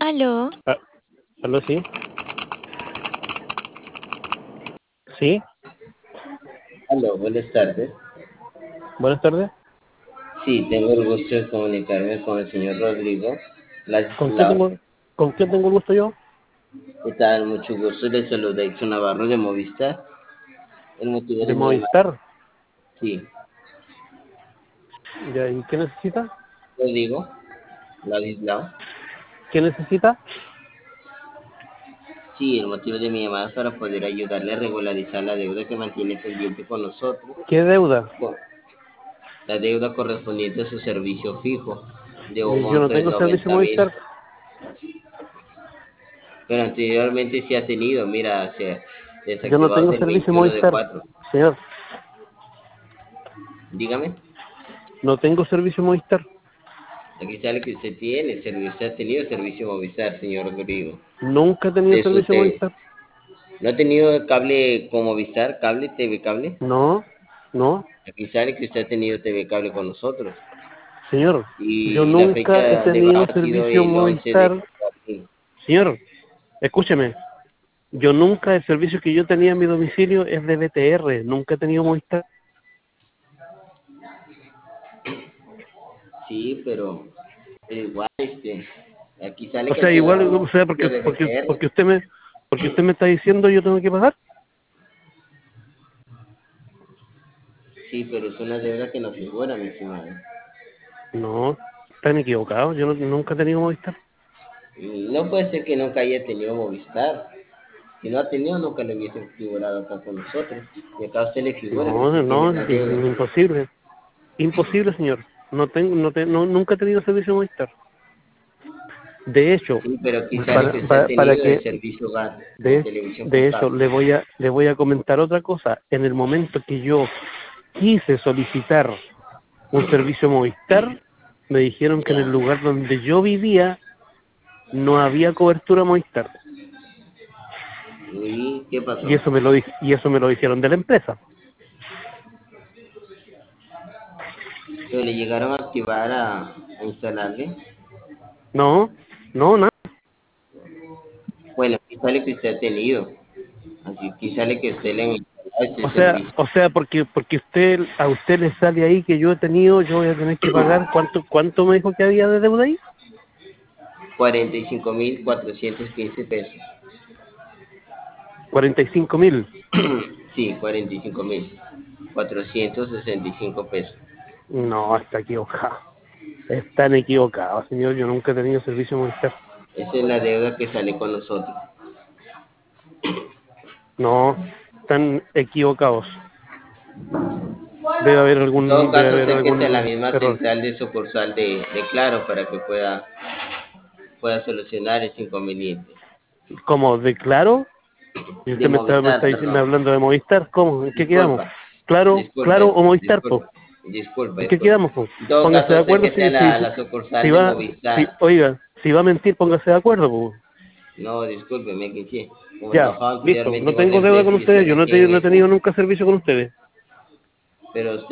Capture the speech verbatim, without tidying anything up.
Aló, Ah, ¿aló, sí? ¿Sí? Aló, buenas tardes. Buenas tardes. Sí, tengo el gusto de comunicarme con el señor Rodrigo ¿Con qué Ladislao. tengo, con qué tengo el gusto yo? ¿Qué tal? Mucho gusto. Le saluda Edson Navarro de Movistar. El motivo De de mi llamada. Movistar. Sí, Ya, ¿y qué necesita? Rodrigo Ladislao. ¿Qué necesita? Sí, el motivo de mi llamada es para poder ayudarle a regularizar la deuda que mantiene pendiente con nosotros. ¿Qué deuda? Con la deuda correspondiente a su servicio fijo de un Eh, Yo no monto de tengo servicio noventa mil. Movistar. Pero anteriormente sí ha tenido, mira, se ha Yo no desactivado tengo del servicio veintiuno de Movistar. cuatro. Señor, Dígame. no tengo servicio Movistar. Aquí sale que usted tiene servicio, usted ha tenido servicio Movistar, señor Rodrigo. Nunca he tenido De su servicio T V. Movistar. ¿No ha tenido cable con Movistar, cable, T V cable? No, no. Aquí sale que usted ha tenido T V cable con nosotros. Señor, yo Y la nunca he fecha de tenido baja ha sido servicio el once de Movistar. abril. Señor, escúcheme. Yo nunca, el servicio que yo tenía en mi domicilio es de B T R. Nunca he tenido Movistar. Sí, pero, pero igual, este, aquí sale O que ha sea, sido igual, o sea, porque, de porque, B T R. porque usted me, porque usted me está diciendo yo tengo que pagar. Sí, pero es una deuda que no figura, mi estimado. No, están equivocados. Yo no- nunca he tenido Movistar. Y no puede ser que nunca haya tenido Movistar. Si no ha tenido, nunca le hubiese figurado acá con nosotros. Y acá a usted le figura que No, usted tiene no, esa im- deuda. imposible, imposible, señor. No tengo, no, te- no nunca he tenido servicio Movistar. De hecho, Sí, pero aquí sale que para, usted ha para, para tenido el que, servicio hogar de de, televisión por de hecho, cable. le voy a, le voy a comentar otra cosa. En el momento que yo quise solicitar un servicio Movistar, me dijeron que en el Ya. lugar donde yo vivía no había cobertura Movistar. ¿Y qué Y pasó? eso me lo di- y eso me lo dijeron de la empresa. Pero le llegaron a activar a, a instalarle. No, no, nada. Bueno, aquí sale que usted ha tenido. Así aquí sale que usted le ha instalado ese O sea, servicio. o sea, porque porque usted a usted le sale ahí que yo he tenido, yo voy a tener que pagar cuánto cuánto me dijo que había de deuda ahí. cuarenta y cinco mil cuatrocientos quince pesos. Cuarenta y cinco mil. Sí, cuarenta y cinco mil cuatrocientos sesenta y cinco pesos. No, está equivocado. Están equivocados, señor. Yo nunca he tenido servicio Movistar. Esa es la deuda que sale con nosotros. No, están equivocados. Debe haber En todo algún, debe caso, haber acérquese a la algún misma error. central de sucursal de, de Claro para que pueda, pueda solucionar ese inconveniente. ¿Cómo? ¿De Claro? Y De usted me está, me Movistar, está diciendo, perdón. hablando de Movistar. ¿Cómo? ¿En qué quedamos? Disculpa, ¿Claro, Claro disculpe, o Movistar, po? disculpe, disculpe, ¿En qué disculpe. quedamos, po? En todo Póngase caso, de acuerdo acérquese a si, si, la, a si, la si sucursal de va, si, Movistar. oiga, si va a mentir, póngase de acuerdo, po. No, disculpe, me equivoqué. Como Ya, trabajaba listo. anteriormente No en otra tengo deuda empresa con y usted ustedes. me Yo no he quedé tenido, no he muy tenido justo. nunca servicio con ustedes. Pero usted